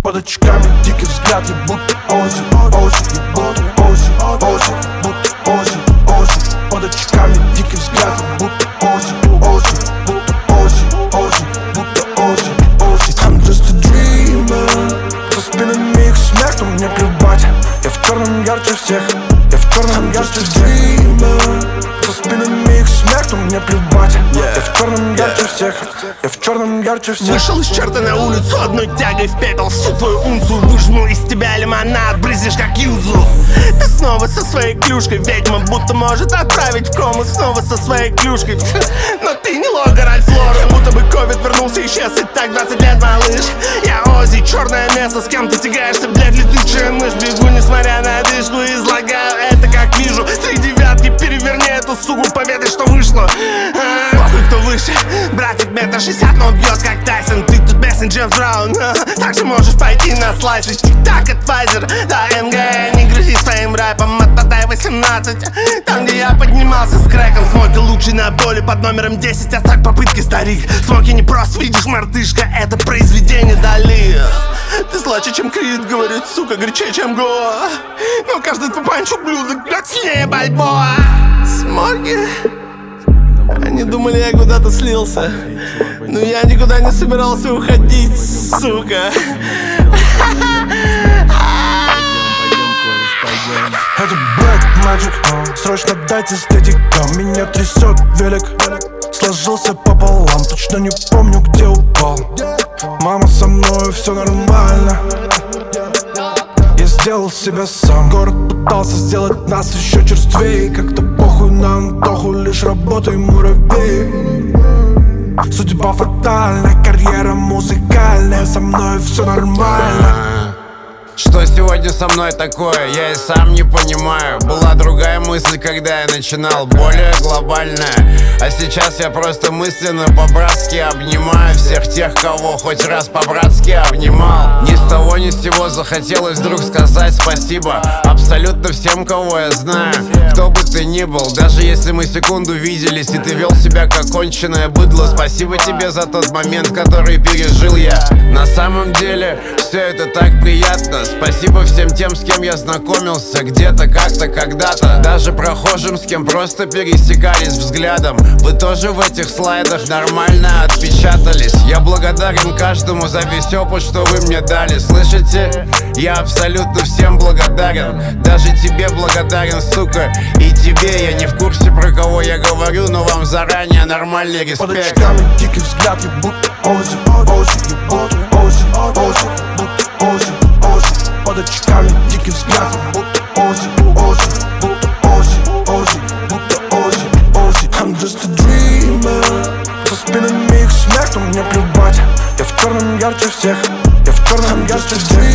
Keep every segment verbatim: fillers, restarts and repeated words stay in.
Под очками дикий взгляд, я будто Ози, Ози, я будто Ози, Ози, будто Ози, Ози. Под очками дикий взгляд, я будто Ози, Ози, будто Ози, Ози, будто Ози, Ози. I'm just a dreamer. За спинами их смерть, но мне плевать. Я в черном ярче всех, я в черном ярче всех. За спинами их смерть, но мне плевать. Я в черном ярче всех, я в черном ярче всех. Вышел из черта на улицу, одной тягой в пепел всю твою унцию. Выжму из тебя лимонад, брызнешь как юзу. Ты снова со своей клюшкой, ведьма будто может отправить в кому. Снова со своей клюшкой, но ты не Логан Альфлор. Будто бы ковид вернулся, исчез, и так двадцать лет, малыш. Я Ози, черное место, с кем ты тягаешься, блядь, летучая мышь. Бегу, несмотря на одышку, излагаю это как вижу. Три девятки, переверни эту суку, поведай, что вышло. Похуй, кто выше, братик метр шестьдесят, но бьет как Тайсон. Ты тут Бессин, Джеймс Браун, также можешь пойти на слайсы. Тик-так от Pfizer до эм гэ. Не грызи своим рэпом, отмотай восемнадцать. Там, где я поднимался с крэком. Смоки лучший на доле под номером десять. Оставь попытки, старик. Смоки не просто, видишь, мартышка, это произведение Дали. Ты злаче, чем Крид, говорит, сука, горячее, чем Гоа. Но каждый твой панч ублюдок, блядь, сильнее Бальбоа. Смоки, они думали, я куда-то слился, но я никуда не собирался уходить, сука. Это Black Magic, срочно дайте статика. Меня трясет велик, сложился пополам. Точно не помню, где упал. Мама со мной, все нормально. Я сделал себя сам. Город пытался сделать нас еще черствее. Как-то похуй на Антоху, лишь работай, муравей. Судьба фатальная, карьера музыкальная. Со мной все нормально. Что сегодня со мной такое, я и сам не понимаю. Была другая мысль, когда я начинал, более глобальная. А сейчас я просто мысленно по-братски обнимаю всех тех, кого хоть раз по-братски обнимал. Ни с того ни с сего захотелось вдруг сказать спасибо абсолютно всем, кого я знаю. Кто бы ты ни был, даже если мы секунду виделись и ты вел себя как конченое быдло. Спасибо тебе за тот момент, который пережил я. На самом деле, все это так приятно. Спасибо всем тем, с кем я знакомился где-то, как-то, когда-то. Даже прохожим, с кем просто пересекались взглядом. Вы тоже в этих слайдах нормально отпечатались. Я благодарен каждому за весь опыт, что вы мне дали. Слышите? Я абсолютно всем благодарен. Даже тебе благодарен, сука. И тебе, я не в курсе, про кого я говорю, но вам заранее нормальный респект. Под очками дикий взгляд, я будто Ози, Ози, я будто Ози, Ози, будто Ози, Ози. Под очками дикий взгляд, я будто Ози, Ози, будто Ози, Ози, будто Ози, Ози. I'm just a dreamer. За спинами их смерть, но мне плевать. Я в черном ярче всех, я в черном ярче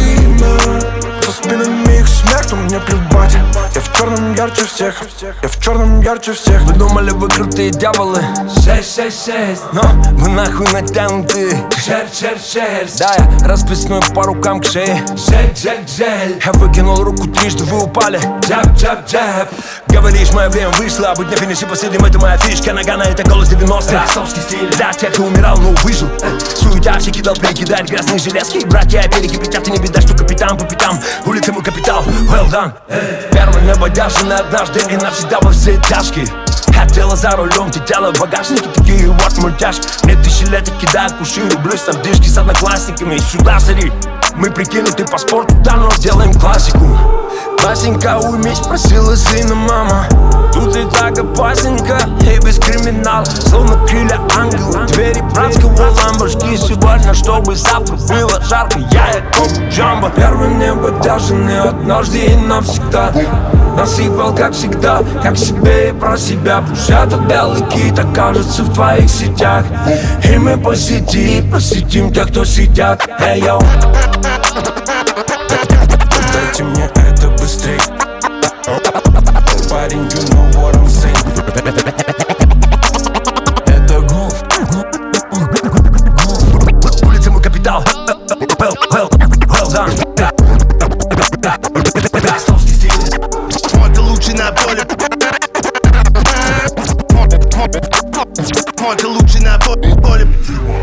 всех. За спинами их смерть, но мне плевать. Я в черном ярче всех, я в черном ярче всех. Вы думали, вы крутые дьяволы? Шесть, шесть, шесть. Но вы нахуй натянутые. Шерсть, шерсть, шерсть. Да, я расписной по рукам к шее. Жель, жель, жель. Я выкинул руку трижды, вы упали. Джаб, джаб, джаб. Говоришь, мое время вышло, а быть на финише последним, это моя фишка. Нагана, это голос девяностых. Расовский стиль. Для тех, кто умирал, но выжил. Суетящий кидал прикидать грязные железки. Братья опели кипятят, и не беда, что капитан по пятам. Улица мой капитал, well done. Первый небодяжный однажды и навсегда во все тяжкие. Я тело за рулем, ты тело в багажнике, такие вот мультяшки. Мне тысячелетия кидают куши, люблюсь на дышке с одноклассниками. Сюда зри, мы прикинуты по спорту, да, но делаем классику. Басенька, уймись, просила сына мама. Тут и так опасненько, и без криминала. Словно крылья ангела, двери братского ламборджини. Сегодня, чтобы завтра было жарко, я и коп джамбо. Первый небодяжный однажды и навсегда. Насыпал, как всегда, как себе и про себя. Пусть этот белый кит окажется в твоих сетях. И мы посетим, посетим тех, кто сидят. Эй, йоу. Дайте мне это быстрей. Парень, you know what I'm saying. Это гуф. Улица мой капитал. Well, well, well done. Расовский стиль. Мой ты лучший на поле. Мой ты лучший на поле.